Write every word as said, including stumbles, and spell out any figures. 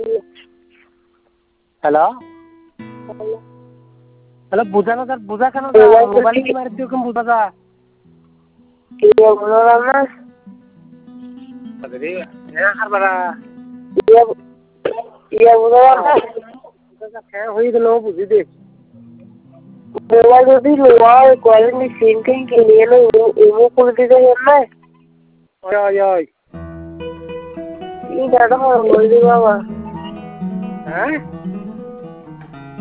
hello hello বুঝা না বুঝা কেন মোবাইল কি মারি তুই কম বুঝা যা ইয়া বললাম না আরে হ্যাঁ হারবারা ইয়া ইয়া বললাম না হ্যাঁ হয়ে গেল বুঝি দে মোবাইল যদি লোয়ার কোয়ালিটি সিনটিং কে নিয়ে লো এমো করে দিতে না ওই ওই ওই এই দাদা বল দি বাবা হ্যাঁ